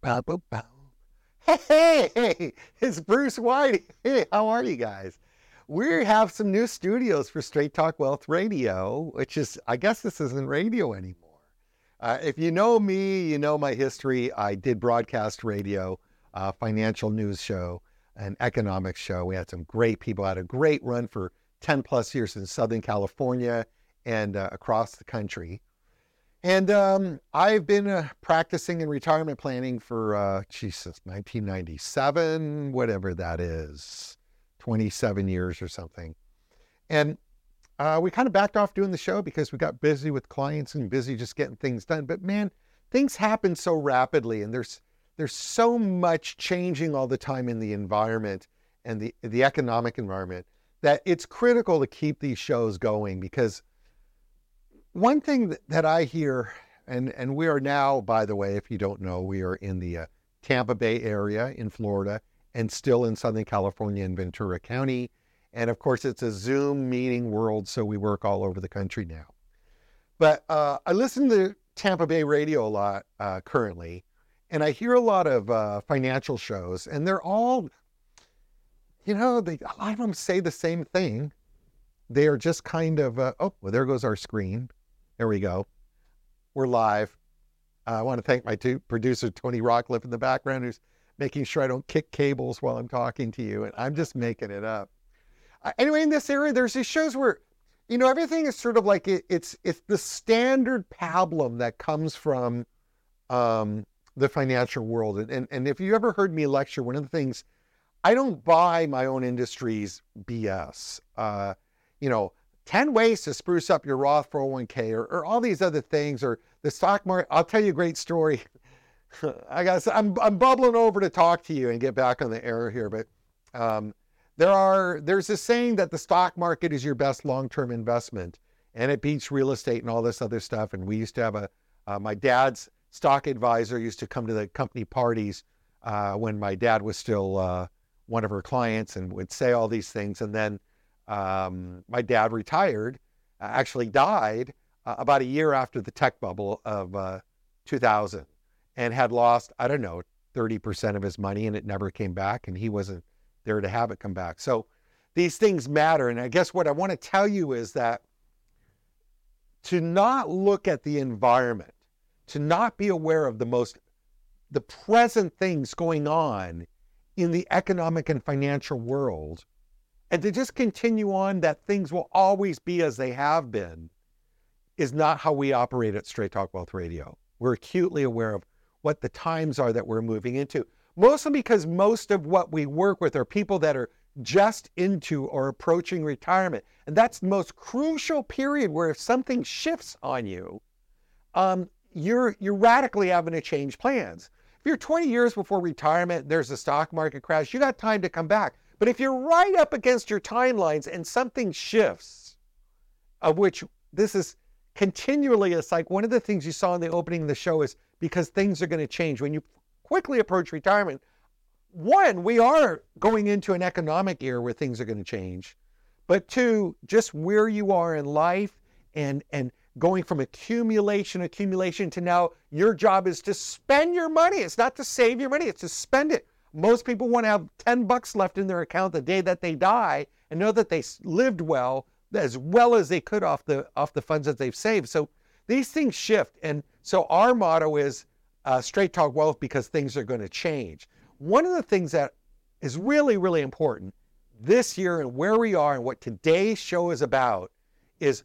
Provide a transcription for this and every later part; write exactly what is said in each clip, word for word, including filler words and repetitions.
Bow, bow, bow. Hey, hey, it's Bruce White. Hey, how are you guys? We have some new studios for Straight Talk Wealth Radio, which is, I guess this isn't radio anymore. Uh, if you know me, you know my history. I did broadcast radio, uh, financial news show, an economics show. We had some great people. I had a great run for ten plus years in Southern California and uh, across the country. And um, I've been uh, practicing in retirement planning for, uh, Jesus, nineteen ninety-seven, whatever that is, twenty-seven years or something. And uh, we kind of backed off doing the show because we got busy with clients and busy just getting things done. But man, things happen so rapidly, and there's there's so much changing all the time in the environment and the, the economic environment that it's critical to keep these shows going. Because one thing that, that I hear, and, and we are now, by the way, if you don't know, we are in the uh, Tampa Bay area in Florida and still in Southern California in Ventura County. And of course, it's a Zoom meeting world, so we work all over the country now. But uh, I listen to Tampa Bay radio a lot uh, currently, and I hear a lot of uh, financial shows, and they're all, you know, they, a lot of them say the same thing. They are just kind of, uh, oh, well, there goes our screen. There we go. We're live. Uh, I want to thank my two, producer, Tony Rockcliffe, in the background, who's making sure I don't kick cables while I'm talking to you, and I'm just making it up. Uh, anyway, in this area, there's these shows where, you know, everything is sort of like it, it's it's the standard pablum that comes from um, the financial world. And, and, and if you ever heard me lecture, one of the things, I don't buy my own industry's B S. Uh, you know, ten ways to spruce up your Roth four oh one k, or, or all these other things, or the stock market. I'll tell you a great story. I got, I'm, I'm bubbling over to talk to you and get back on the air here, but um, there are, there's a saying that the stock market is your best long-term investment, and it beats real estate and all this other stuff. And we used to have a, uh, my dad's stock advisor used to come to the company parties uh, when my dad was still uh, one of her clients, and would say all these things. And then um, my dad retired, uh, actually died uh, about a year after the tech bubble of uh, two thousand. And had lost, I don't know, thirty percent of his money, and it never came back, and he wasn't there to have it come back. So these things matter. And I guess what I want to tell you is that to not look at the environment, to not be aware of the most, the present things going on in the economic and financial world, and to just continue on that things will always be as they have been, is not how we operate at Straight Talk Wealth Radio. We're acutely aware of what the times are that we're moving into. Mostly because most of what we work with are people that are just into or approaching retirement. And that's the most crucial period where if something shifts on you, um, you're, you're radically having to change plans. If you're twenty years before retirement, there's a stock market crash, you got time to come back. But if you're right up against your timelines and something shifts, of which this is continually, it's like one of the things you saw in the opening of the show is because things are going to change. When you quickly approach retirement, one, we are going into an economic era where things are going to change. But two, just where you are in life and, and going from accumulation, accumulation to now your job is to spend your money. It's not to save your money, it's to spend it. Most people want to have ten bucks left in their account the day that they die and know that they lived well, as well as they could off the off the funds that they've saved. So these things shift. And so our motto is uh, Straight Talk Wealth, because things are going to change. One of the things that is really, really important this year and where we are and what today's show is about is,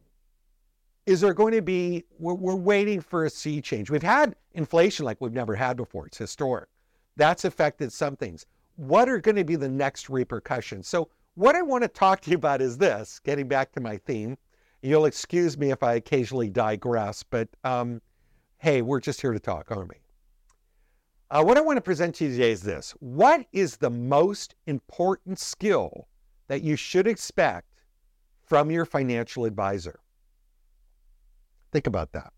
is there going to be, we're, we're waiting for a sea change. We've had inflation like we've never had before. It's historic. That's affected some things. What are going to be the next repercussions? So what I want to talk to you about is this, getting back to my theme. You'll excuse me if I occasionally digress, but um, hey, we're just here to talk, aren't we? Uh, what I want to present to you today is this. What is the most important skill that you should expect from your financial advisor? Think about that.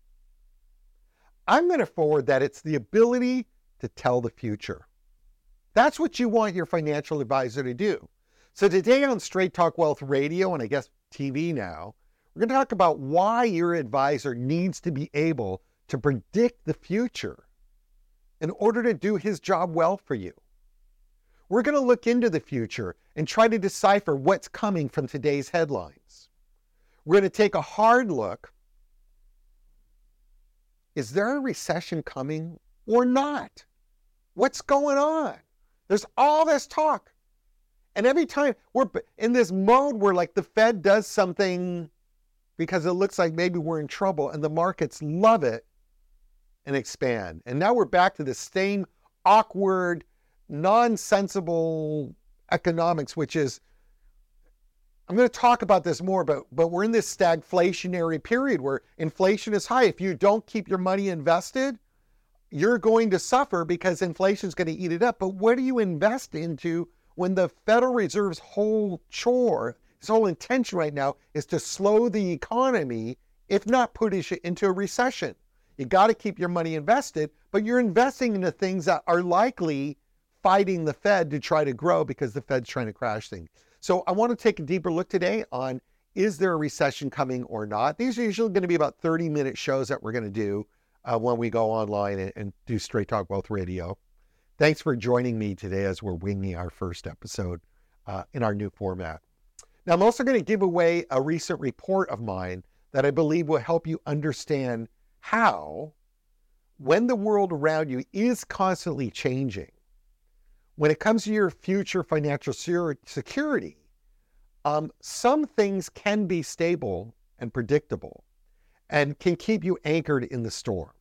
I'm going to forward that it's the ability to tell the future. That's what you want your financial advisor to do. So today on Straight Talk Wealth Radio, and I guess T V now, we're going to talk about why your advisor needs to be able to predict the future in order to do his job well for you. We're going to look into the future and try to decipher what's coming from today's headlines. We're going to take a hard look. Is there a recession coming or not? What's going on? There's all this talk. And every time we're in this mode where like the Fed does something because it looks like maybe we're in trouble and the markets love it and expand. And now we're back to the same awkward, nonsensible economics, which is, I'm going to talk about this more, but, but we're in this stagflationary period where inflation is high. If you don't keep your money invested, you're going to suffer because inflation is going to eat it up. But what do you invest into when the Federal Reserve's whole chore, its whole intention right now is to slow the economy, if not push it into a recession? You got to keep your money invested, but you're investing into things that are likely fighting the Fed to try to grow because the Fed's trying to crash things. So I want to take a deeper look today on, is there a recession coming or not? These are usually going to be about thirty minute shows that we're going to do uh, when we go online and, and do Straight Talk Wealth Radio. Thanks for joining me today as we're winging our first episode uh, in our new format. Now, I'm also going to give away a recent report of mine that I believe will help you understand how, when the world around you is constantly changing, when it comes to your future financial security, um, some things can be stable and predictable and can keep you anchored in the storm.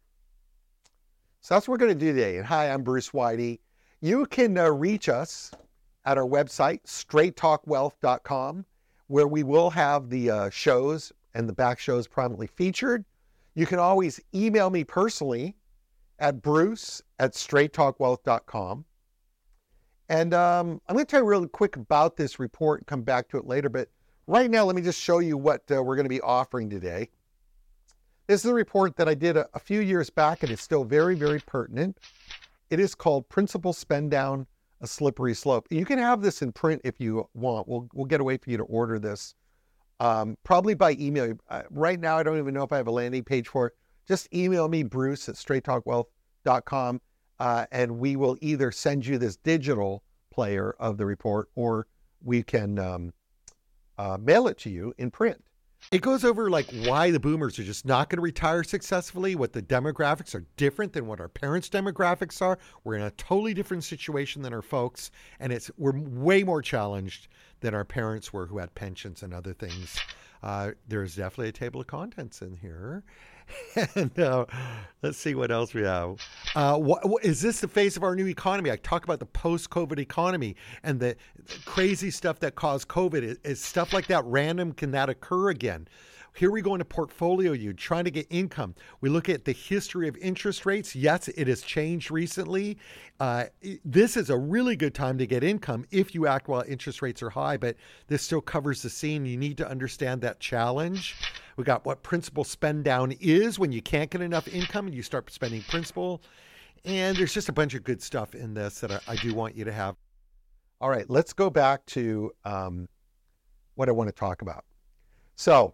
So that's what we're going to do today. And hi, I'm Bruce Whitey. You can uh, reach us at our website, straight talk wealth dot com, where we will have the uh, shows and the back shows prominently featured. You can always email me personally at bruce at straight talk wealth dot com. And um, I'm going to tell you really quick about this report and come back to it later. But right now, let me just show you what uh, we're going to be offering today. This is a report that I did a, a few years back, and it's still very, very pertinent. It is called Principal Spend Down, A Slippery Slope. You can have this in print if you want. We'll, we'll get a way for you to order this, um, probably by email. Uh, right now, I don't even know if I have a landing page for it. Just email me, Bruce at straight talk wealth dot com. Uh, and we will either send you this digital player of the report or we can um, uh, mail it to you in print. It goes over like why the boomers are just not going to retire successfully, what the demographics are different than what our parents' demographics are. We're in a totally different situation than our folks, and it's we're way more challenged than our parents were who had pensions and other things. Uh, there's definitely a table of contents in here. And uh, let's see what else we have. Uh, what, what, is this the face of our new economy? I talk about the post-COVID economy and the, the crazy stuff that caused COVID. Is, is stuff like that random? Can that occur again? Here we go into portfolio yield, trying to get income. We look at the history of interest rates. Yes, it has changed recently. Uh, this is a really good time to get income if you act while interest rates are high, but this still covers the scene. You need to understand that challenge. We got what principal spend down is when you can't get enough income and you start spending principal. And there's just a bunch of good stuff in this that I, I do want you to have. All right, let's go back to um, what I want to talk about. So,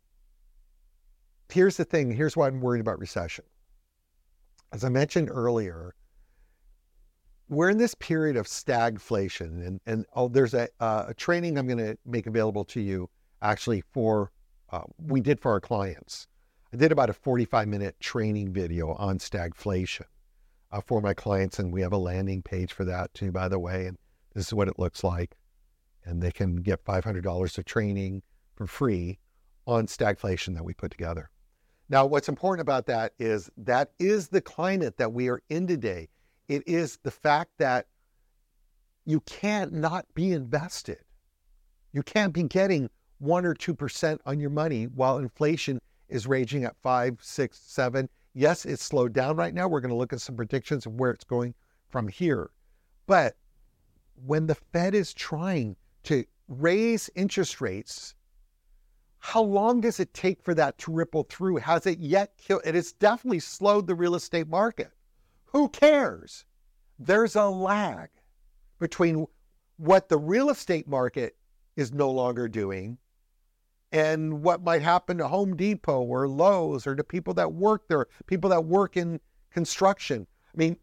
here's the thing. Here's why I'm worried about recession. As I mentioned earlier, we're in this period of stagflation, and and oh, there's a uh, a training I'm going to make available to you. Actually, for uh, we did for our clients. I did about a forty-five minute training video on stagflation uh, for my clients, and we have a landing page for that too, by the way. And this is what it looks like, and they can get five hundred dollars of training for free on stagflation that we put together. Now, what's important about that is that is the climate that we are in today. It is the fact that you can't not be invested. You can't be getting one or two percent on your money while inflation is raging at five, six, seven. Yes, it's slowed down right now. We're going to look at some predictions of where it's going from here. But when the Fed is trying to raise interest rates, how long does it take for that to ripple through? Has it yet killed? It has definitely slowed the real estate market. Who cares? There's a lag between what the real estate market is no longer doing and what might happen to Home Depot or Lowe's or to people that work there, people that work in construction. I mean,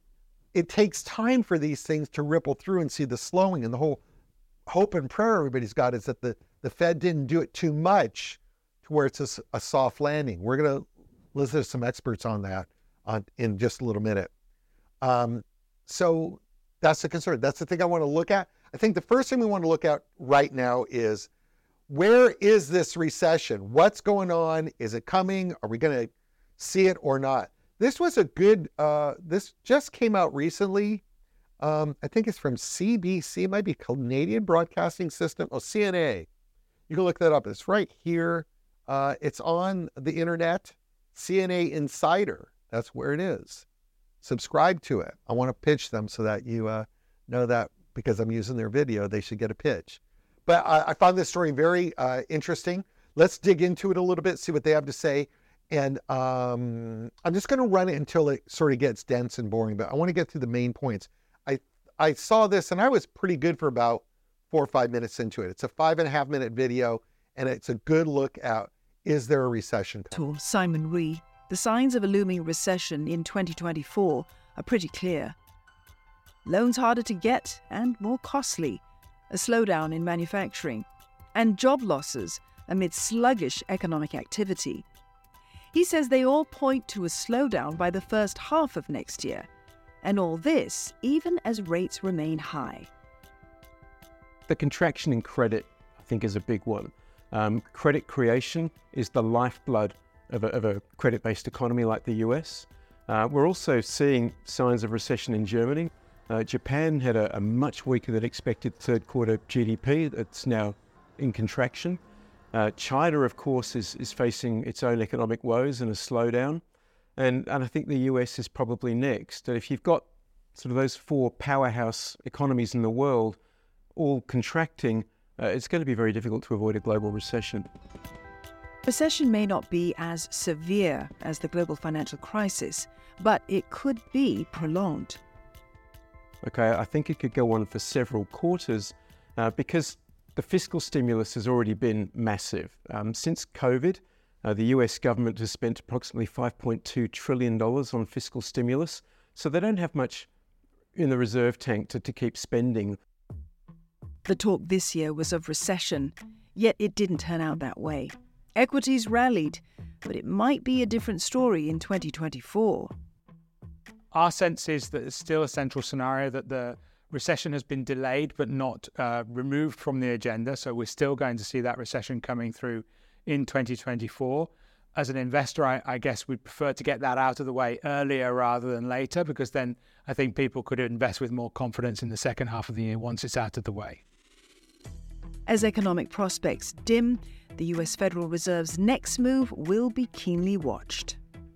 it takes time for these things to ripple through and see the slowing. And the whole hope and prayer everybody's got is that the, the Fed didn't do it too much to where it's a, a soft landing. We're going to listen to some experts on that on, in just a little minute. Um, so that's the concern. That's the thing I want to look at. I think the first thing we want to look at right now is, where is this recession? What's going on? Is it coming? Are we going to see it or not? This was a good, uh, this just came out recently. Um, I think it's from C B C, it might be Canadian Broadcasting System, or C N A. You can look that up. It's right here. Uh, it's on the internet, C N A Insider. That's where it is. Subscribe to it. I want to pitch them so that you uh, know that because I'm using their video, they should get a pitch. But I, I found this story very uh, interesting. Let's dig into it a little bit, see what they have to say. And um, I'm just going to run it until it sort of gets dense and boring, but I want to get through the main points. I, I saw this and I was pretty good for about four or five minutes into it. It's a five and a half minute video, and it's a good look at, is there a recession coming? Simon Ree, the signs of a looming recession in twenty twenty-four are pretty clear. Loans harder to get and more costly, a slowdown in manufacturing, and job losses amid sluggish economic activity. He says they all point to a slowdown by the first half of next year, and all this even as rates remain high. The contraction in credit, I think, is a big one. Um, credit creation is the lifeblood of a, of a credit-based economy like the U S. Uh, we're also seeing signs of recession in Germany. Uh, Japan had a, a much weaker than expected third quarter G D P that's now in contraction. Uh, China, of course, is, is facing its own economic woes and a slowdown. And, and I think the U S is probably next. And if you've got sort of those four powerhouse economies in the world all contracting, uh, it's going to be very difficult to avoid a global recession. Recession may not be as severe as the global financial crisis, but it could be prolonged. Okay, I think it could go on for several quarters uh, because the fiscal stimulus has already been massive. Um, since COVID, uh, the U S government has spent approximately five point two trillion dollars on fiscal stimulus, so they don't have much in the reserve tank to, to keep spending. The talk this year was of recession, yet it didn't turn out that way. Equities rallied, but it might be a different story in twenty twenty-four. Our sense is that it's still a central scenario, that the recession has been delayed but not uh, removed from the agenda. So we're still going to see that recession coming through in twenty twenty-four. As an investor, I, I guess we'd prefer to get that out of the way earlier rather than later, because then I think people could invest with more confidence in the second half of the year once it's out of the way. As economic prospects dim, the U S Federal Reserve's next move will be keenly watched.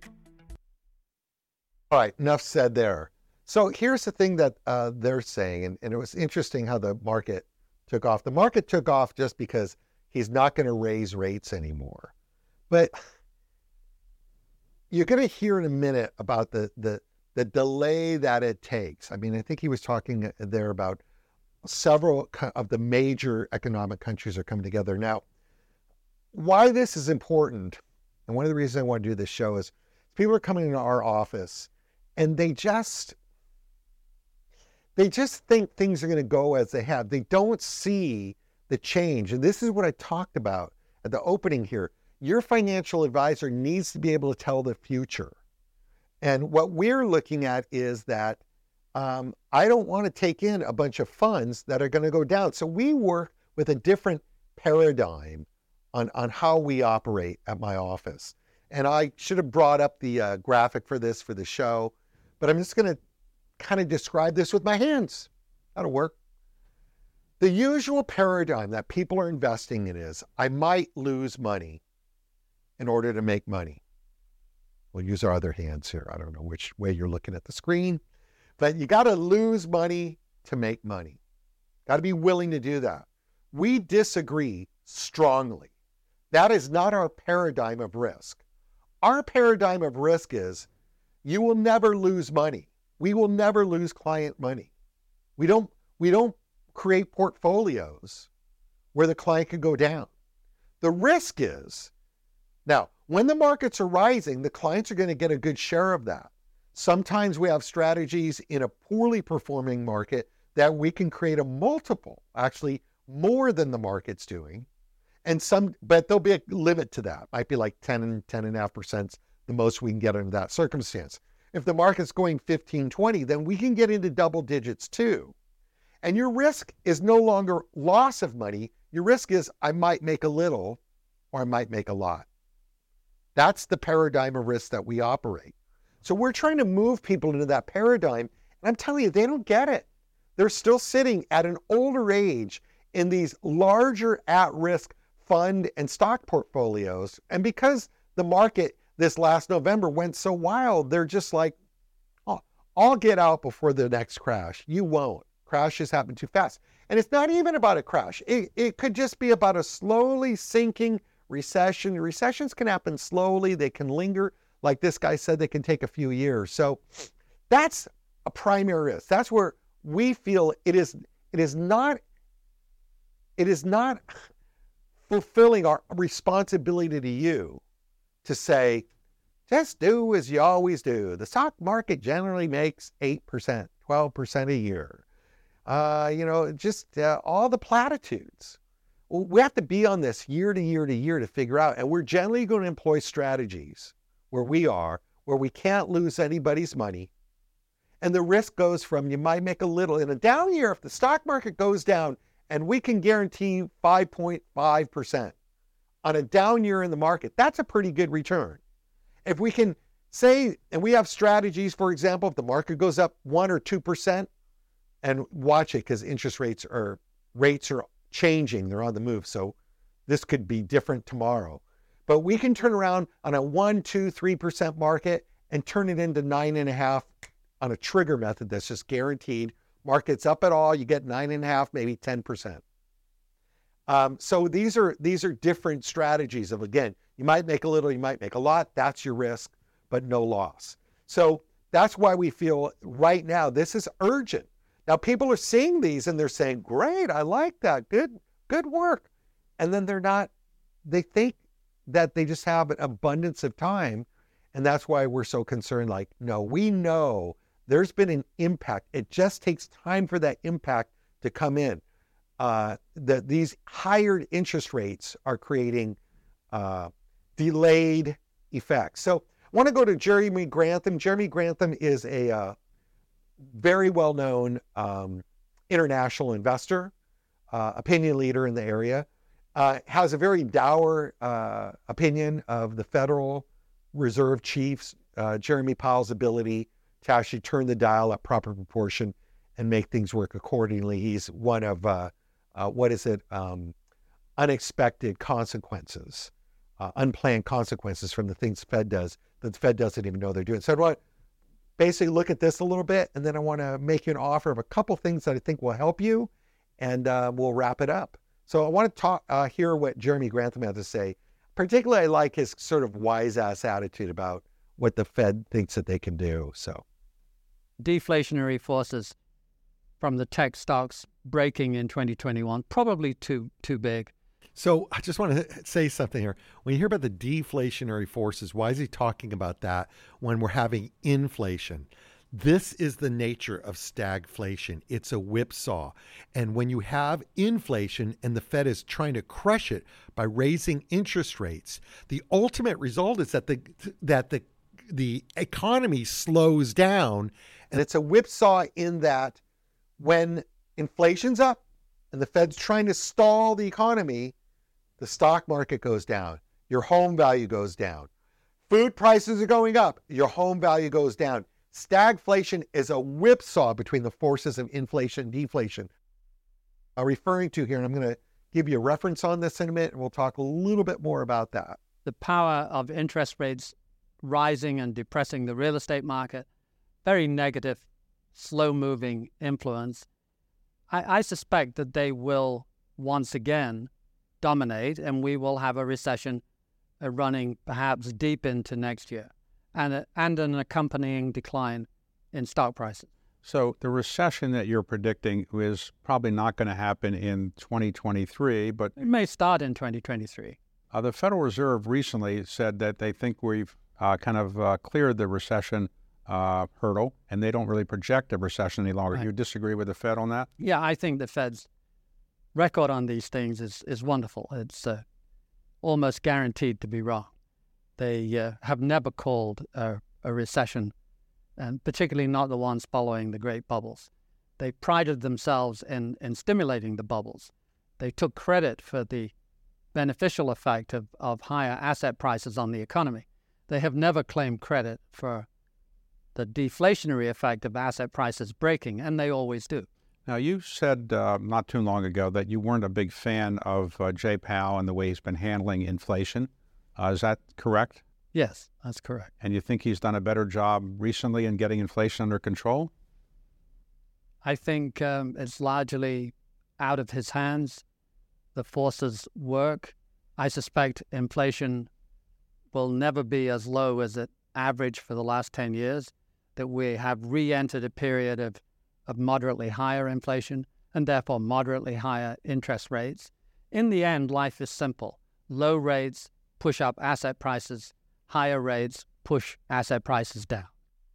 All right, enough said there. So here's the thing that uh, they're saying, and, and it was interesting how the market took off. The market took off just because he's not going to raise rates anymore. But you're going to hear in a minute about the, the, the delay that it takes. I mean, I think he was talking there about several of the major economic countries are coming together. Now, why this is important, and one of the reasons I want to do this show is people are coming into our office and they just, they just think things are going to go as they have. They don't see the change. And this is what I talked about at the opening here. Your financial advisor needs to be able to tell the future. And what we're looking at is that um, I don't want to take in a bunch of funds that are going to go down. So we work with a different paradigm on, on how we operate at my office. And I should have brought up the uh, graphic for this for the show, but I'm just going to kind of describe this with my hands. That'll work. The usual paradigm that people are investing in is, I might lose money in order to make money. We'll use our other hands here. I don't know which way you're looking at the screen, but you got to lose money to make money. Got to be willing to do that. We disagree strongly. That is not our paradigm of risk. Our paradigm of risk is, you will never lose money. We will never lose client money. We don't, we don't create portfolios where the client can go down. The risk is, now, when the markets are rising, the clients are going to get a good share of that. Sometimes we have strategies in a poorly performing market that we can create a multiple, actually more than the market's doing. And some, but there'll be a limit to that. Might be like ten and ten and a half percent, the most we can get under that circumstance. If the market's going fifteen, twenty, then we can get into double digits too. And your risk is no longer loss of money. Your risk is I might make a little or I might make a lot. That's the paradigm of risk that we operate. So we're trying to move people into that paradigm. And I'm telling you, they don't get it. They're still sitting at an older age in these larger at-risk fund and stock portfolios. And because the market this last November went so wild, they're just like, oh, I'll get out before the next crash. You won't. Crashes happen too fast. And it's not even about a crash. It, it could just be about a slowly sinking recession. Recessions can happen slowly. They can linger. Like this guy said, they can take a few years. So that's a primary risk. That's where we feel it is, it is not, it is not fulfilling our responsibility to you to say, just do as you always do. The stock market generally makes eight percent, twelve percent a year. Uh, you know, just uh, all the platitudes. We have to be on this year to year to year to figure out. And we're generally going to employ strategies where we are, where we can't lose anybody's money. And the risk goes from you might make a little. In a down year, if the stock market goes down, and we can guarantee five point five percent on a down year in the market, that's a pretty good return. If we can say, and we have strategies, for example, if the market goes up one or two percent, and watch it because interest rates are, rates are changing, they're on the move. So this could be different tomorrow. But we can turn around on a one, two, three percent market and turn it into nine and a half on a trigger method that's just guaranteed. Market's up at all, you get nine and a half, maybe ten percent. Um, so these are these are different strategies of, again, you might make a little, you might make a lot. That's your risk, but no loss. So that's why we feel right now this is urgent. Now people are seeing these and they're saying, "Great, I like that. Good, good work," and then they're not. They think that they just have an abundance of time, and that's why we're so concerned. Like, no, we know. There's been an impact. It just takes time for that impact to come in. Uh, the, these higher interest rates are creating uh, delayed effects. So I want to go to Jeremy Grantham. Jeremy Grantham is a uh, very well-known um, international investor, uh, opinion leader in the area, uh, has a very dour uh, opinion of the Federal Reserve Chief's, uh, Jeremy Powell's ability to actually turn the dial at proper proportion and make things work accordingly. He's one of, uh, uh, what is it, um, unexpected consequences, uh, unplanned consequences from the things the Fed does that the Fed doesn't even know they're doing. So I want to basically look at this a little bit, and then I want to make you an offer of a couple things that I think will help you, and uh, we'll wrap it up. So I want to talk, uh, hear what Jeremy Grantham has to say. Particularly, I like his sort of wise-ass attitude about what the Fed thinks that they can do, so. Deflationary forces from the tech stocks breaking in twenty twenty-one, probably too too big. So I just want to say something here. When you hear about the deflationary forces, why is he talking about that when we're having inflation? This is the nature of stagflation. It's a whipsaw. And when you have inflation and the Fed is trying to crush it by raising interest rates, the ultimate result is that the that the the economy slows down. And it's a whipsaw in that when inflation's up and the Fed's trying to stall the economy, the stock market goes down. Your home value goes down. Food prices are going up. Your home value goes down. Stagflation is a whipsaw between the forces of inflation and deflation. I'm referring to here, and I'm going to give you a reference on this in a minute, and we'll talk a little bit more about that. The power of interest rates rising and depressing the real estate market, very negative, slow-moving influence. I, I suspect that they will once again dominate, and we will have a recession uh, running perhaps deep into next year, and, a, and an accompanying decline in stock prices. So the recession that you're predicting is probably not going to happen in twenty twenty-three, but it may start in twenty twenty-three. Uh, the Federal Reserve recently said that they think we've uh, kind of uh, cleared the recession uh, hurdle, and they don't really project a recession any longer. Right. You disagree with the Fed on that? Yeah, I think the Fed's record on these things is, is wonderful. It's uh, almost guaranteed to be wrong. They uh, have never called a, a recession, and particularly not the ones following the great bubbles. They prided themselves in, in stimulating the bubbles. They took credit for the beneficial effect of, of higher asset prices on the economy. They have never claimed credit for the deflationary effect of asset prices breaking, and they always do. Now, you said uh, not too long ago that you weren't a big fan of uh, Jay Powell and the way he's been handling inflation. Uh, is that correct? Yes, that's correct. And you think he's done a better job recently in getting inflation under control? I think um, it's largely out of his hands. The forces work. I suspect inflation will never be as low as it averaged for the last ten years, that we have re-entered a period of, of moderately higher inflation and therefore moderately higher interest rates. In the end, life is simple. Low rates push up asset prices, higher rates push asset prices down.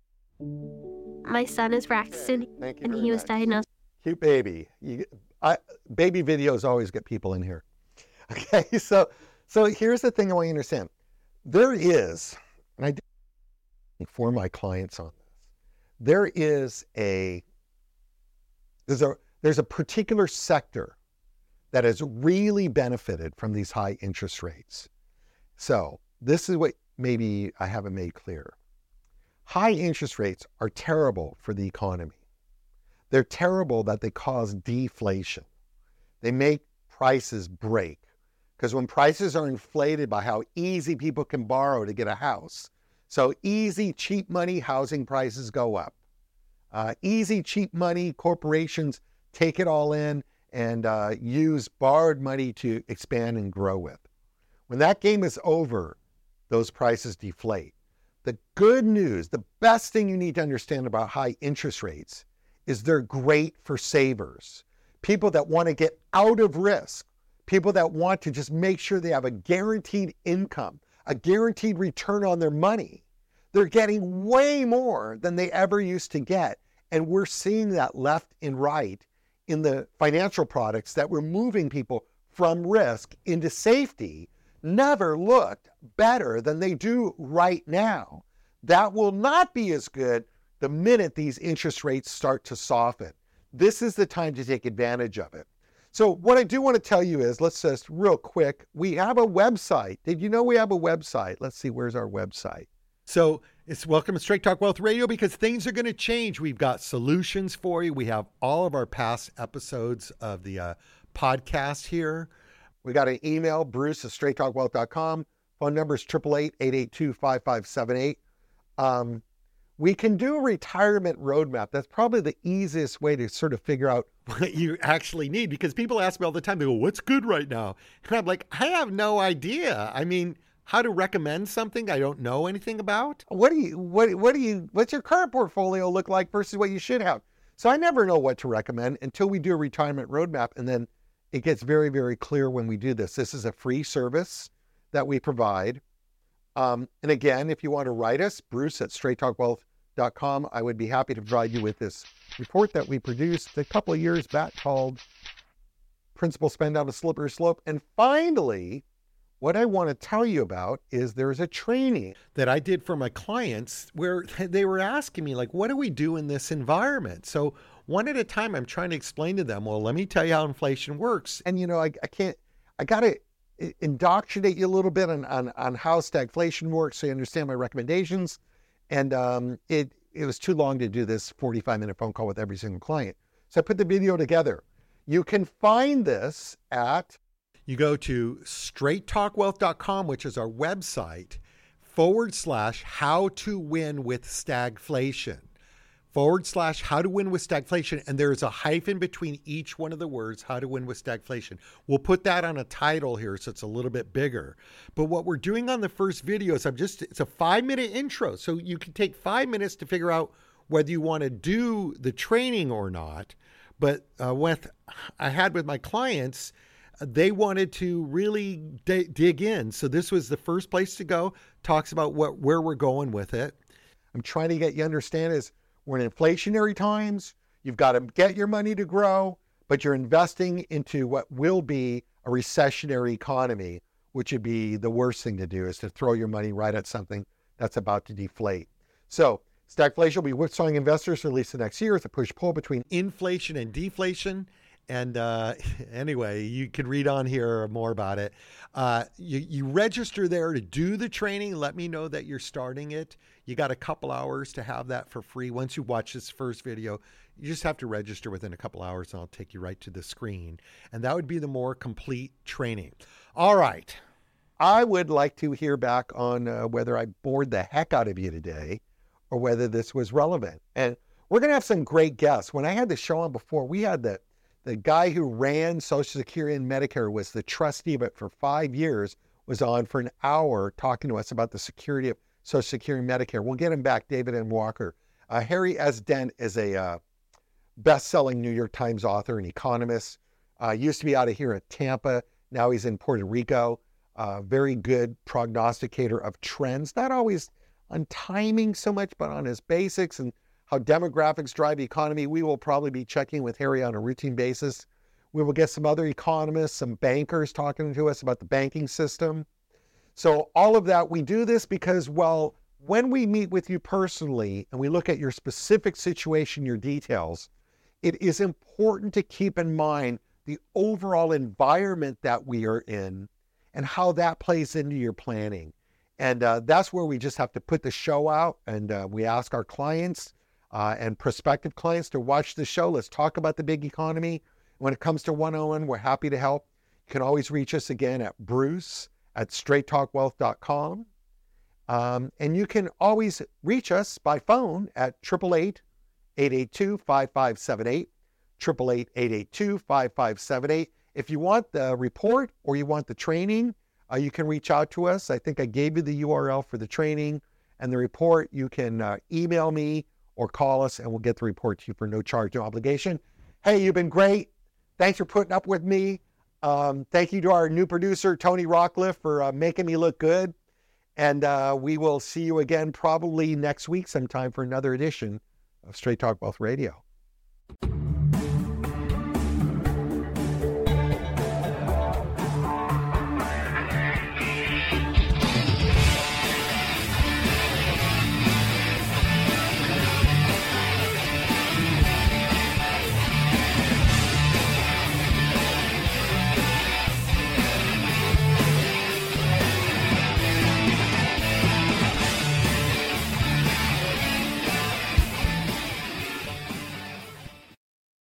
My son is Braxton, Thank you and very he was much. diagnosed. Cute baby. You, I, baby videos always get people in here. Okay, so so here's the thing I want you to understand. There is, and I do for my clients on this, there is a there's a there's a particular sector that has really benefited from these high interest rates. So this is what maybe I haven't made clear. High interest rates are terrible for the economy. They're terrible that they cause deflation. They make prices break. Because when prices are inflated by how easy people can borrow to get a house, so easy, cheap money, housing prices go up. Uh, easy, cheap money, corporations take it all in and uh, use borrowed money to expand and grow with. When that game is over, those prices deflate. The good news, the best thing you need to understand about high interest rates is they're great for savers. People that want to get out of risk, people that want to just make sure they have a guaranteed income, a guaranteed return on their money. They're getting way more than they ever used to get. And we're seeing that left and right in the financial products that we're moving people from risk into safety never looked better than they do right now. That will not be as good the minute these interest rates start to soften. This is the time to take advantage of it. So what I do want to tell you is, let's just real quick, we have a website. Did you know we have a website? Let's see, where's our website? So it's welcome to Straight Talk Wealth Radio, because things are going to change. We've got solutions for you. We have all of our past episodes of the uh, podcast here. We got an email, Bruce at straight talk wealth dot com. Phone number is eight eight eight, eight eight two, five five seven eight. Um, we can do a retirement roadmap. That's probably the easiest way to sort of figure out what you actually need, because people ask me all the time, they go, what's good right now? And I'm like, I have no idea. I mean, how to recommend something I don't know anything about? What do you, what, what do you, what's your current portfolio look like versus what you should have? So I never know what to recommend until we do a retirement roadmap. And then it gets very, very clear when we do this. This is a free service that we provide. Um, and again, if you want to write us, Bruce at straight talk wealth dot com, I would be happy to provide you with this report that we produced a couple of years back called Principal Spend Down a Slippery Slope. And finally, what I want to tell you about is there's a training that I did for my clients where they were asking me, like, what do we do in this environment? So one at a time, I'm trying to explain to them, well, let me tell you how inflation works. And, you know, I, I can't, I got to indoctrinate you a little bit on, on, on how stagflation works so you understand my recommendations. And um, it, it was too long to do this forty-five minute phone call with every single client. So I put the video together. You can find this at, you go to straight talk wealth dot com, which is our website, forward slash how to win with stagflation. Forward slash how to win with stagflation. And there's a hyphen between each one of the words, how to win with stagflation. We'll put that on a title here so it's a little bit bigger. But what we're doing on the first video is I'm just, it's a five minute intro. So you can take five minutes to figure out whether you want to do the training or not. But uh, with I had with my clients, they wanted to really d- dig in. So this was the first place to go. Talks about what where we're going with it. I'm trying to get you to understand is we're in inflationary times. You've got to get your money to grow, but you're investing into what will be a recessionary economy, which would be the worst thing to do, is to throw your money right at something that's about to deflate. So stagflation will be whipsawing investors for at least the next year. It's a push-pull between inflation and deflation. And uh, anyway, you could read on here more about it. Uh, you, you register there to do the training. Let me know that you're starting it. You got a couple hours to have that for free. Once you watch this first video, you just have to register within a couple hours and I'll take you right to the screen. And that would be the more complete training. All right. I would like to hear back on uh, whether I bored the heck out of you today or whether this was relevant. And we're going to have some great guests. When I had the show on before, we had the The guy who ran Social Security and Medicare, was the trustee of it for five years, was on for an hour talking to us about the security of Social Security and Medicare. We'll get him back, David M. Walker. Uh, Harry S. Dent is a uh, best-selling New York Times author and economist. Uh, used to be out of here at Tampa. Now he's in Puerto Rico. Uh, very good prognosticator of trends, not always on timing so much, but on his basics and how demographics drive the economy. We will probably be checking with Harry on a routine basis. We will get some other economists, some bankers talking to us about the banking system. So all of that, we do this because, well, when we meet with you personally and we look at your specific situation, your details, it is important to keep in mind the overall environment that we are in and how that plays into your planning. And uh, that's where we just have to put the show out, and uh, we ask our clients uh, and prospective clients to watch the show. Let's talk about the big economy. When it comes to one oh one, we're happy to help. You can always reach us again at Bruce at straight talk wealth dot com. Um, and you can always reach us by phone at eight eight eight, eight eight two, five five seven eight, eight eight eight, eight eight two, five five seven eight. If you want the report or you want the training, uh, you can reach out to us. I think I gave you the U R L for the training and the report. You can uh, email me or call us and we'll get the report to you for no charge, no obligation. Hey, you've been great. Thanks for putting up with me. Um, thank you to our new producer, Tony Rockcliffe, for uh, making me look good. And uh, we will see you again probably next week sometime for another edition of Straight Talk Wealth Radio.